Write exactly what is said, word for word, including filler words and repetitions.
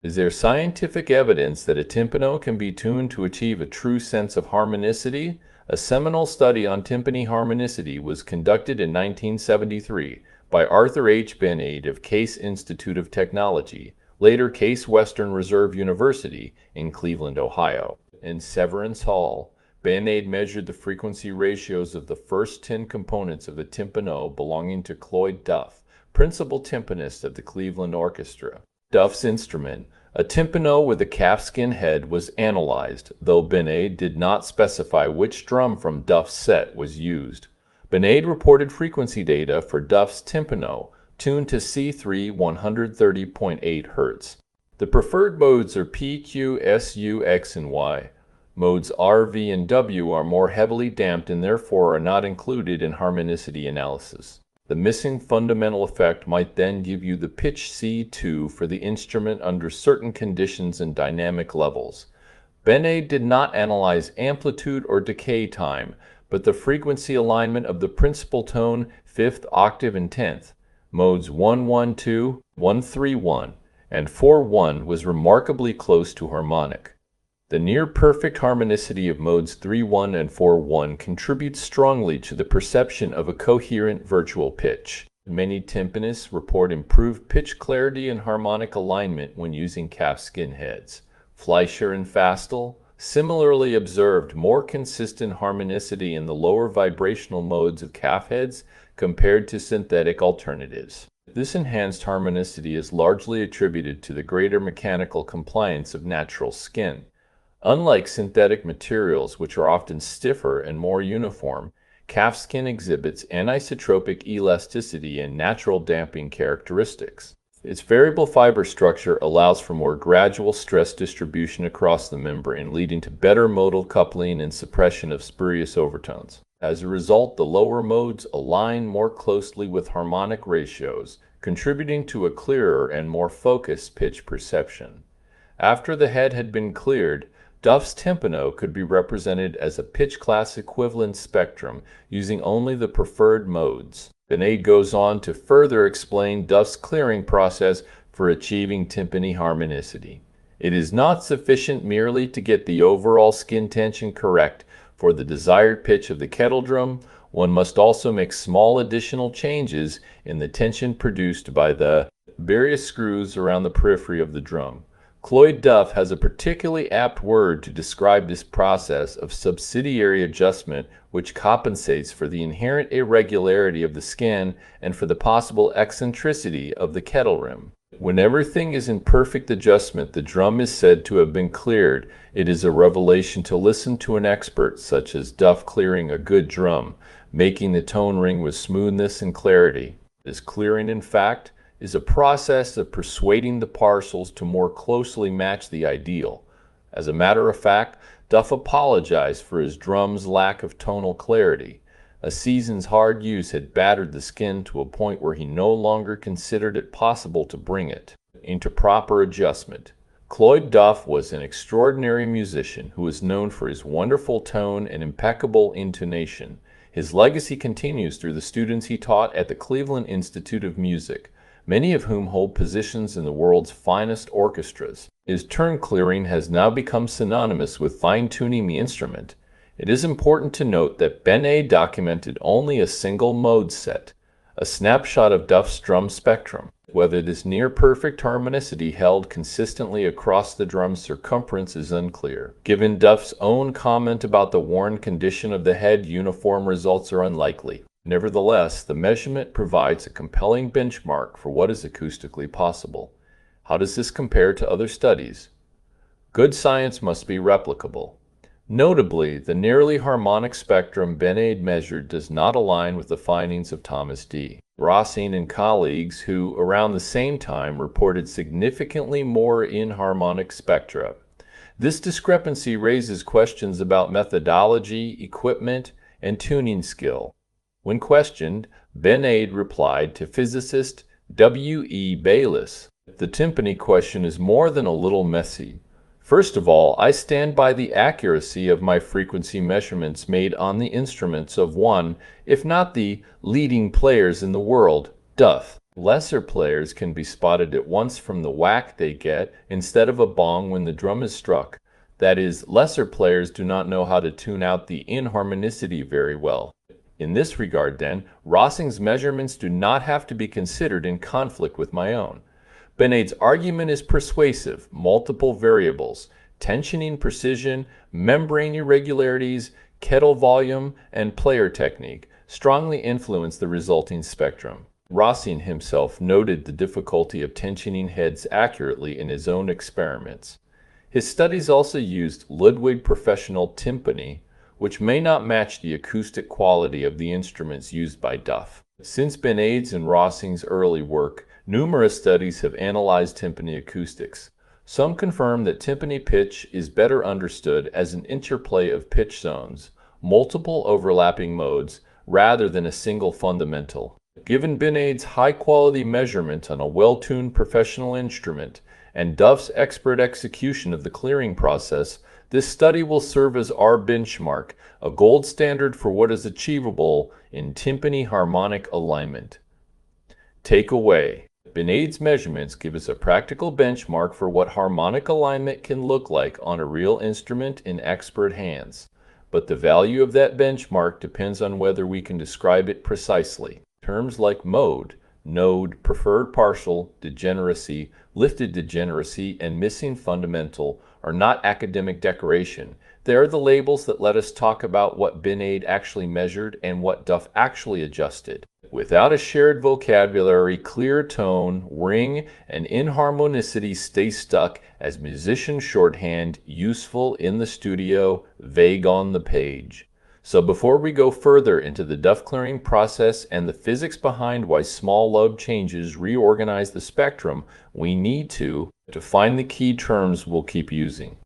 Is there scientific evidence that a timpano can be tuned to achieve a true sense of harmonicity? A seminal study on timpani harmonicity was conducted in nineteen seventy-three by Arthur H. Benaid of Case Institute of Technology, later Case Western Reserve University in Cleveland, Ohio. In Severance Hall, Benaid measured the frequency ratios of the first ten components of the timpano belonging to Cloyd Duff, principal timpanist of the Cleveland Orchestra. Duff's instrument, a timpano with a calfskin head, was analyzed, though Benaid did not specify which drum from Duff's set was used. Benaid reported frequency data for Duff's timpano, tuned to C three one thirty point eight hertz. The preferred modes are P, Q, S, U, X, and Y. Modes R, V, and W are more heavily damped and therefore are not included in harmonicity analysis. The missing fundamental effect might then give you the pitch C two for the instrument under certain conditions and dynamic levels. Benaid did not analyze amplitude or decay time, but the frequency alignment of the principal tone, fifth octave, and tenth. Modes one one two, one three one, and four one was remarkably close to harmonic. The near-perfect harmonicity of modes three one and four one contributes strongly to the perception of a coherent virtual pitch. Many timpanists report improved pitch clarity and harmonic alignment when using calfskin heads. Fleischer and Fastel similarly observed more consistent harmonicity in the lower vibrational modes of calf heads compared to synthetic alternatives. This enhanced harmonicity is largely attributed to the greater mechanical compliance of natural skin. Unlike synthetic materials, which are often stiffer and more uniform, calfskin exhibits anisotropic elasticity and natural damping characteristics. Its variable fiber structure allows for more gradual stress distribution across the membrane, leading to better modal coupling and suppression of spurious overtones. As a result, the lower modes align more closely with harmonic ratios, contributing to a clearer and more focused pitch perception. After the head had been cleared, Duff's timpano could be represented as a pitch class equivalent spectrum using only the preferred modes. Benaid goes on to further explain Duff's clearing process for achieving timpani harmonicity. It is not sufficient merely to get the overall skin tension correct for the desired pitch of the kettle drum. One must also make small additional changes in the tension produced by the various screws around the periphery of the drum. Cloyd Duff has a particularly apt word to describe this process of subsidiary adjustment, which compensates for the inherent irregularity of the skin and for the possible eccentricity of the kettle rim. When everything is in perfect adjustment, the drum is said to have been cleared. It is a revelation to listen to an expert, such as Duff clearing a good drum, making the tone ring with smoothness and clarity. This clearing, in fact, is a process of persuading the parcels to more closely match the ideal. As a matter of fact, Duff apologized for his drum's lack of tonal clarity. A season's hard use had battered the skin to a point where he no longer considered it possible to bring it into proper adjustment. Cloyd Duff was an extraordinary musician who was known for his wonderful tone and impeccable intonation. His legacy continues through the students he taught at the Cleveland Institute of Music, many of whom hold positions in the world's finest orchestras. His turn clearing has now become synonymous with fine-tuning the instrument. It is important to note that Benaid documented only a single mode set, a snapshot of Duff's drum spectrum. Whether this near-perfect harmonicity held consistently across the drum's circumference is unclear. Given Duff's own comment about the worn condition of the head, uniform results are unlikely. Nevertheless, the measurement provides a compelling benchmark for what is acoustically possible. How does this compare to other studies? Good science must be replicable. Notably, the nearly harmonic spectrum Benaid measured does not align with the findings of Thomas D. Rossing and colleagues, who around the same time reported significantly more inharmonic spectra. This discrepancy raises questions about methodology, equipment, and tuning skill. When questioned, Benaid replied to physicist W E Bayliss, "The timpani question is more than a little messy. First of all, I stand by the accuracy of my frequency measurements made on the instruments of one, if not the leading players in the world, Duff. Lesser players can be spotted at once from the whack they get instead of a bong when the drum is struck. That is, lesser players do not know how to tune out the inharmonicity very well. In this regard, then, Rossing's measurements do not have to be considered in conflict with my own. Benaid's argument is persuasive. Multiple variables, tensioning precision, membrane irregularities, kettle volume, and player technique, strongly influence the resulting spectrum. Rossing himself noted the difficulty of tensioning heads accurately in his own experiments. His studies also used Ludwig professional timpani, which may not match the acoustic quality of the instruments used by Duff. Since Benaid's and Rossing's early work, numerous studies have analyzed timpani acoustics. Some confirm that timpani pitch is better understood as an interplay of pitch zones, multiple overlapping modes, rather than a single fundamental. Given Benaid's high-quality measurement on a well-tuned professional instrument and Duff's expert execution of the clearing process, this study will serve as our benchmark, a gold standard for what is achievable in timpani harmonic alignment. Takeaway: Benaid's measurements give us a practical benchmark for what harmonic alignment can look like on a real instrument in expert hands. But the value of that benchmark depends on whether we can describe it precisely. Terms like mode, node, preferred partial, degeneracy, lifted degeneracy, and missing fundamental are not academic decoration. They are the labels that let us talk about what Benaid actually measured and what Duff actually adjusted. Without a shared vocabulary, clear tone, ring, and inharmonicity stay stuck as musician shorthand, useful in the studio, vague on the page. So before we go further into the Duff clearing process and the physics behind why small lobe changes reorganize the spectrum, we need to define the key terms we'll keep using.